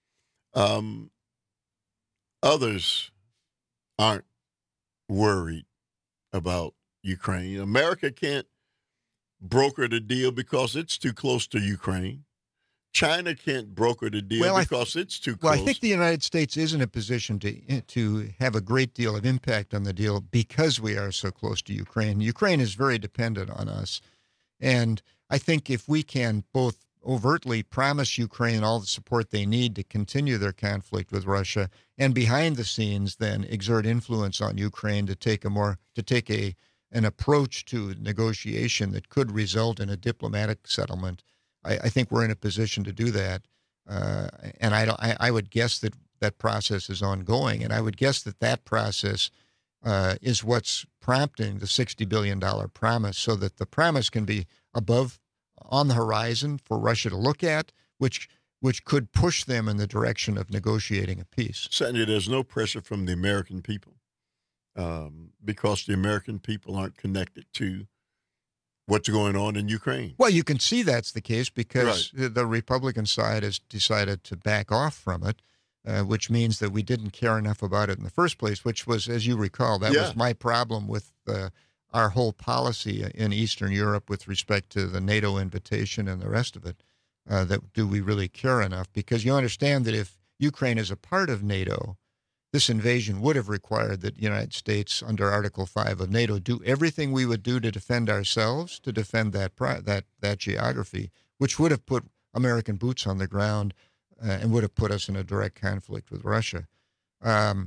Others aren't worried about Ukraine. America can't broker the deal because it's too close to Ukraine. China can't broker the deal because it's too close. Well, I think the United States is in a position to have a great deal of impact on the deal because we are so close to Ukraine. Ukraine is very dependent on us. And I think if we can both overtly promise Ukraine all the support they need to continue their conflict with Russia, and behind the scenes then exert influence on Ukraine to take an approach to negotiation that could result in a diplomatic settlement, I think we're in a position to do that. And I would guess that process is ongoing, and I would guess that process is what's prompting the $60 billion promise, so that the promise can be on the horizon for Russia to look at, which could push them in the direction of negotiating a peace. Certainly, there's no pressure from the American people because the American people aren't connected to what's going on in Ukraine. Well, you can see that's the case because the Republican side has decided to back off from it, which means that we didn't care enough about it in the first place, which was, as you recall, that was my problem with our whole policy in Eastern Europe with respect to the NATO invitation and the rest of it. That do we really care enough? Because you understand that if Ukraine is a part of NATO, this invasion would have required that the United States, under Article 5 of NATO, do everything we would do to defend ourselves, to defend that geography, which would have put American boots on the ground and would have put us in a direct conflict with Russia. I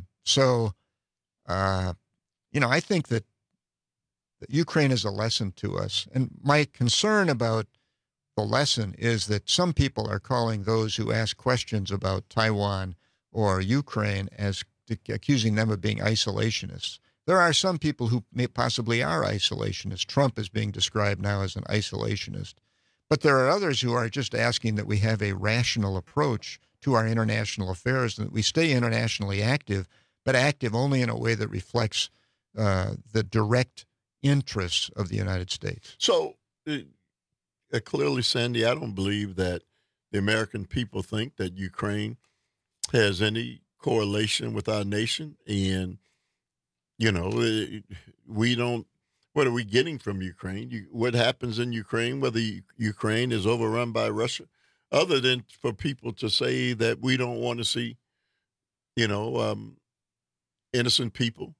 think that Ukraine is a lesson to us. And my concern about the lesson is that some people are calling those who ask questions about Taiwan or Ukraine as accusing them of being isolationists. There are some people who possibly are isolationists. Trump is being described now as an isolationist. But there are others who are just asking that we have a rational approach to our international affairs and that we stay internationally active, but active only in a way that reflects the direct interests of the United States. So clearly, Sandy, I don't believe that the American people think that Ukraine has any correlation with our nation. And, we don't, what are we getting from Ukraine? What happens in Ukraine, whether Ukraine is overrun by Russia, other than for people to say that we don't want to see, innocent people,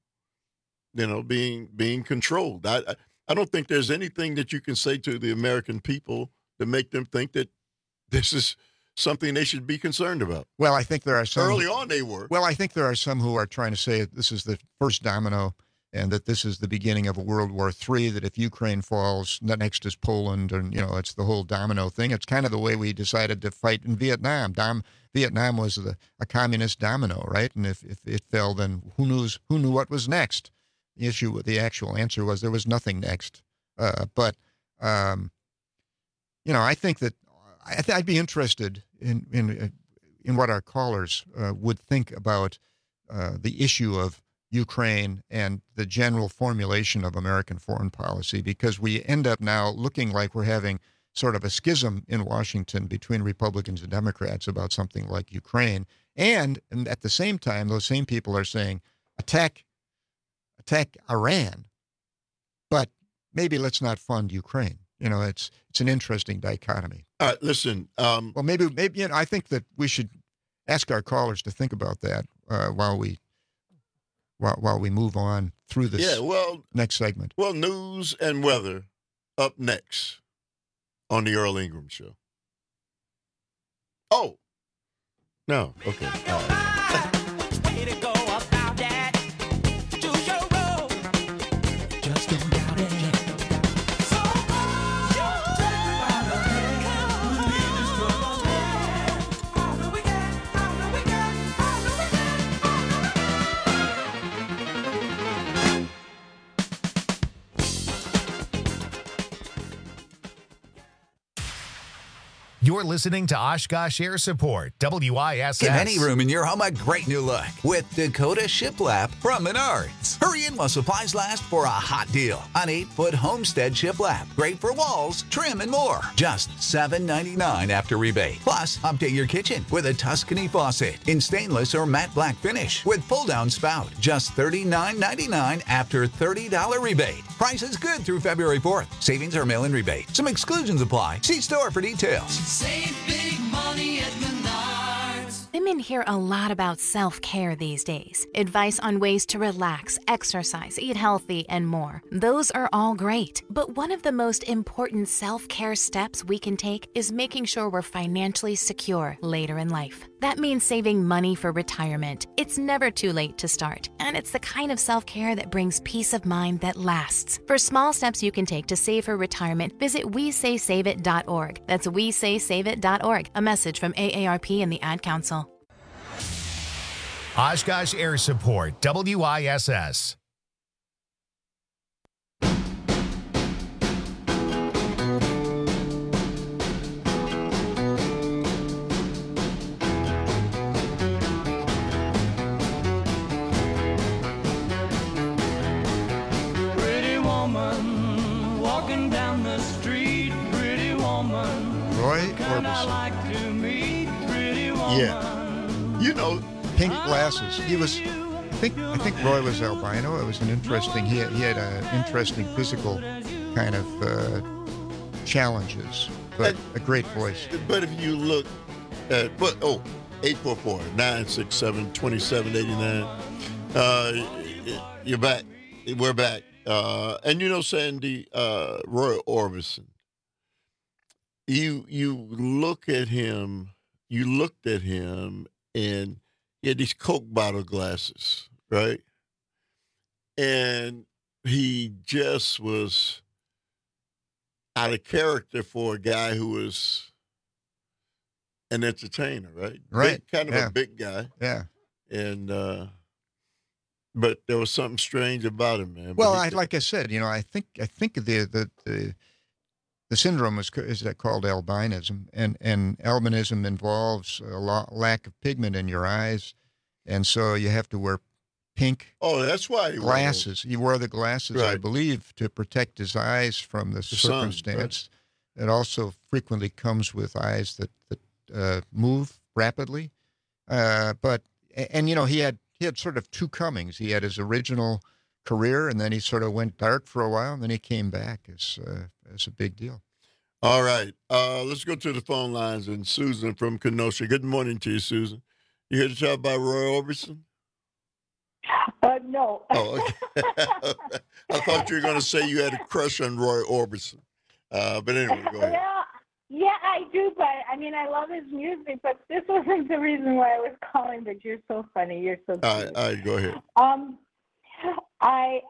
being controlled. I don't think there's anything that you can say to the American people to make them think that this is something they should be concerned about. Well, I think there are some. Early on they were. Well, I think there are some who are trying to say this is the first domino and that this is the beginning of a World War III, that if Ukraine falls, the next is Poland, and, it's the whole domino thing. It's kind of the way we decided to fight in Vietnam. Vietnam was a communist domino, right? And if it fell, then who knew what was next? The actual answer was there was nothing next. I think that I'd be interested in what our callers would think about the issue of Ukraine and the general formulation of American foreign policy, because we end up now looking like we're having sort of a schism in Washington between Republicans and Democrats about something like Ukraine. And at the same time, those same people are saying, attack Iran, but maybe let's not fund Ukraine. It's an interesting dichotomy. All right, listen. Well, maybe I think that we should ask our callers to think about that while we move on through this next segment. Well, news and weather up next on the Earl Ingram Show. Oh, no. Okay. All right. You're listening to Oshkosh Air Support, WISS. Give any room in your home a great new look with Dakota Shiplap from Menards. Hurry in while supplies last for a hot deal. An 8-foot Homestead Shiplap. Great for walls, trim, and more. Just $7.99 after rebate. Plus, update your kitchen with a Tuscany faucet in stainless or matte black finish with pull-down spout. Just $39.99 after $30 rebate. Price is good through February 4th. Savings are mail-in rebate. Some exclusions apply. See store for details. Save big money at Menards. Women hear a lot about self-care these days. Advice on ways to relax, exercise, eat healthy, and more. Those are all great. But one of the most important self-care steps we can take is making sure we're financially secure later in life. That means saving money for retirement. It's never too late to start, and it's the kind of self-care that brings peace of mind that lasts. For small steps you can take to save for retirement, visit WeSaySaveIt.org. That's WeSaySaveIt.org. A message from AARP and the Ad Council. Oshkosh Air Support, WISS. Pretty woman walking down the street. Pretty woman. Roy Kinda Orbison. like to meet. Pretty woman. Yeah. You know, Pink glasses. He was. I think Roy was albino. It was an interesting. He had an interesting physical kind of challenges, but a great voice. But if you look at 844-967-2789. You're back. We're back. And you know, Sandy, Roy Orbison. You looked at him, and he had these Coke bottle glasses, right? And he just was out of character for a guy who was an entertainer, right? Right. Kind of a big guy. Yeah. And but there was something strange about him, man. Well, like I said, you know, I think the syndrome is called albinism, and albinism involves a lack of pigment in your eyes, and so you have to wear pink. Oh, that's why glasses. He wore the glasses, I Right. believe, to protect his eyes from the sun, circumstance. It also frequently comes with eyes that move rapidly, but you know, he had sort of two comings. He had his original career, and then he sort of went dark for a while, and then he came back as a big deal. All right. Let's go to the phone lines. And Susan from Kenosha. Good morning to you, Susan. You here to talk about Roy Orbison? No. Oh, okay. I thought you were going to say you had a crush on Roy Orbison. But anyway, go ahead. Well, yeah, I do, but I mean, I love his music, but this wasn't the reason why I was calling, but you're so funny. You're so cute. All right, go ahead. I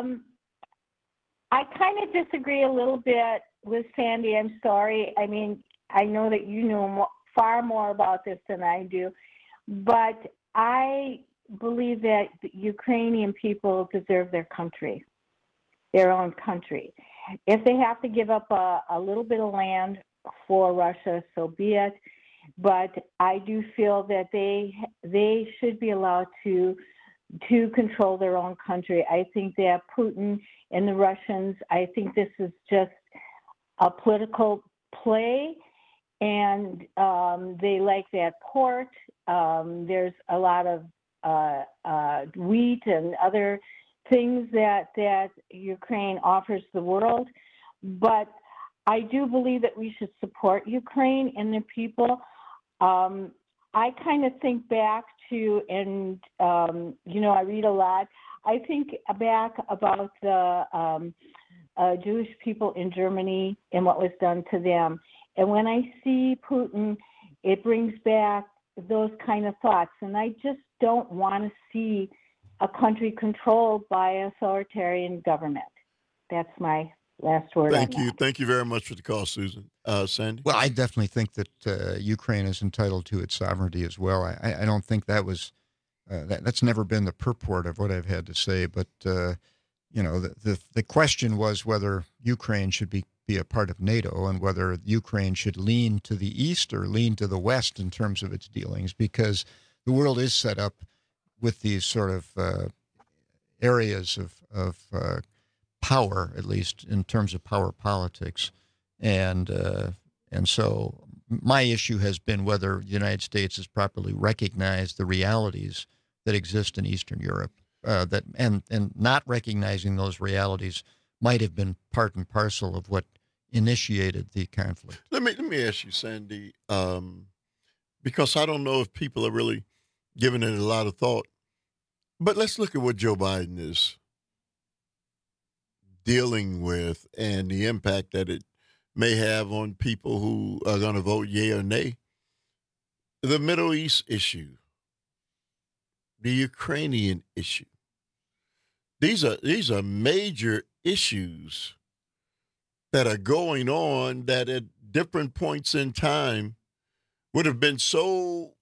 kind of disagree a little bit with Sandy. I'm sorry. I mean, I know that you know far more about this than I do, but I believe that the Ukrainian people deserve their country, their own country. If they have to give up a little bit of land for Russia, so be it. But I do feel that they should be allowed to control their own country. I think that Putin and the Russians, I think this is just a political play, and they like that port. There's a lot of wheat and other things that Ukraine offers the world. But I do believe that we should support Ukraine and the people. I kind of think back to, and, you know, I read a lot. I think back about the Jewish people in Germany and what was done to them. And when I see Putin, it brings back those kind of thoughts. And I just don't want to see a country controlled by an authoritarian government. That's my last word. Thank you. Thank you very much for the call, Susan. Sandy? Well, I definitely think that Ukraine is entitled to its sovereignty as well. I don't think that was that's never been the purport of what I've had to say. But you know, the question was whether Ukraine should be be a part of NATO and whether Ukraine should lean to the east or lean to the west in terms of its dealings, because the world is set up with these sort of areas of power, at least in terms of power politics. And so my issue has been whether the United States has properly recognized the realities that exist in Eastern Europe, and not recognizing those realities might have been part and parcel of what initiated the conflict. Let me ask you, Sandy, because I don't know if people are really giving it a lot of thought, but let's look at what Joe Biden is dealing with and the impact that it may have on people who are going to vote yea or nay. The Middle East issue, the Ukrainian issue. These are major issues that are going on that at different points in time would have been so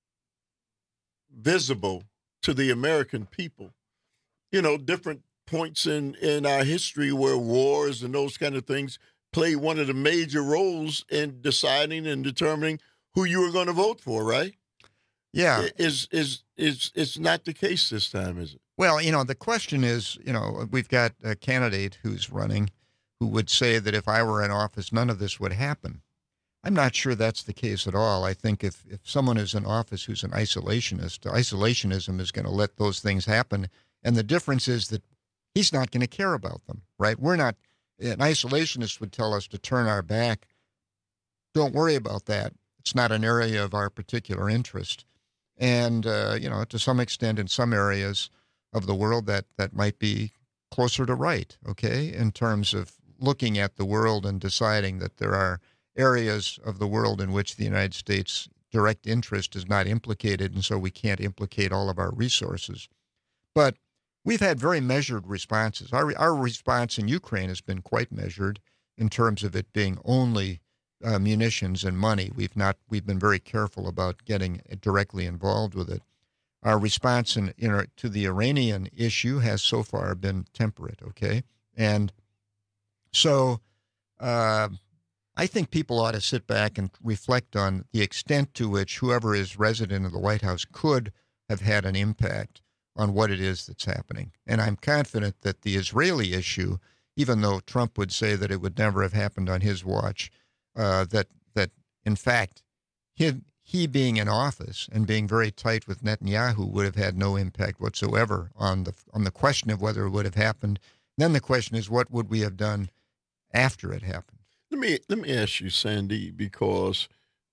visible to the American people. You know, different points in our history where wars and those kind of things play one of the major roles in deciding and determining who you are going to vote for, right? Yeah. It's not the case this time, is it? Well, the question is, we've got a candidate who's running who would say that if I were in office, none of this would happen. I'm not sure that's the case at all. I think if someone is in office who's an isolationist, isolationism is going to let those things happen. And the difference is that he's not going to care about them, right? An isolationist would tell us to turn our back. Don't worry about that. It's not an area of our particular interest. And, to some extent in some areas of the world that might be closer to right, okay, in terms of looking at the world and deciding that there are areas of the world in which the United States' direct interest is not implicated, and so we can't implicate all of our resources. But we've had very measured responses. Our response in Ukraine has been quite measured in terms of it being only munitions and money. We've been very careful about getting directly involved with it. Our response to the Iranian issue has so far been temperate, okay? And so I think people ought to sit back and reflect on the extent to which whoever is resident of the White House could have had an impact on what it is that's happening. And I'm confident that the Israeli issue, even though Trump would say that it would never have happened on his watch, that in fact, he being in office and being very tight with Netanyahu would have had no impact whatsoever on the question of whether it would have happened. Then the question is, what would we have done after it happened? Let me ask you, Sandy, because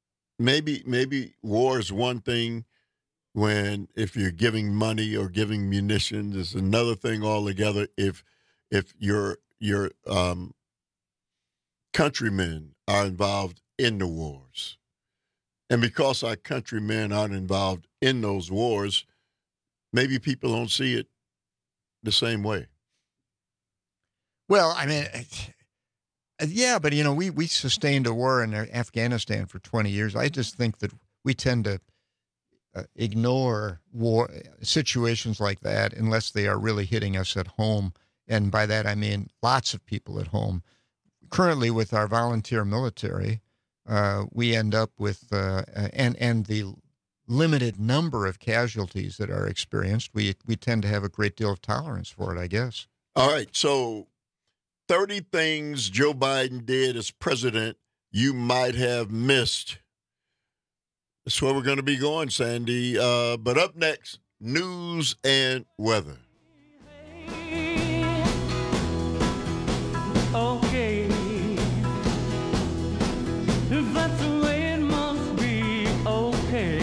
maybe war is one thing if you're giving money or giving munitions, it's another thing altogether if your countrymen are involved in the wars. And because our countrymen aren't involved in those wars, maybe people don't see it the same way. Well, I mean, yeah, but, we sustained a war in Afghanistan for 20 years. I just think that we tend to ignore war situations like that unless they are really hitting us at home. And by that, I mean lots of people at home. Currently, with our volunteer military, we end up with, and the limited number of casualties that are experienced, we tend to have a great deal of tolerance for it, I guess. All right, so 30 things Joe Biden did as president you might have missed. That's where we're going to be going, Sandy. But up next, news and weather. Okay, if that's the way it must be, okay,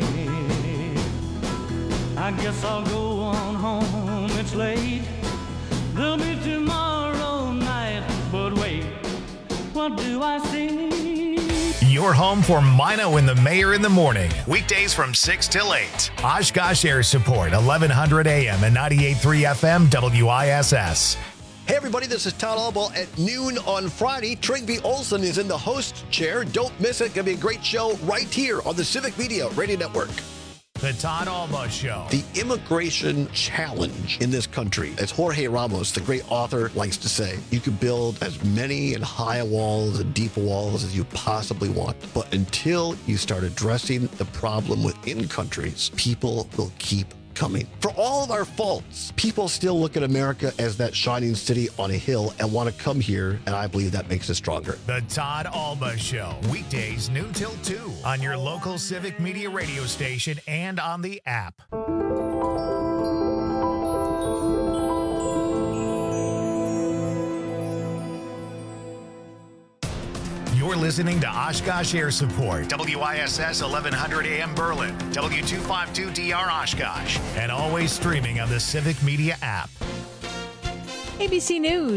I guess I'll go on home, it's late, there'll be tomorrow night, but wait, what do I see? Your home for Mino and the Mayor in the morning. Weekdays from 6 till 8. Oshkosh Air Support, 1100 AM and 98.3 FM WISS. Hey everybody, this is Todd Albaugh at noon on Friday. Trygve Olsen is in the host chair. Don't miss it. Gonna be a great show right here on the Civic Media Radio Network. The Todd Alba Show. The immigration challenge in this country, as Jorge Ramos, the great author, likes to say, you can build as many and high walls and deep walls as you possibly want. But until you start addressing the problem within countries, people will keep coming. For all of our faults, people still look at America as that shining city on a hill and want to come here, and I believe that makes us stronger. The Todd Alba Show, weekdays noon till 2 on your local Civic Media radio station and on the app. You're listening to Oshkosh Air Support, WISS 1100 AM Berlin, W252DR Oshkosh, and always streaming on the Civic Media app. ABC News.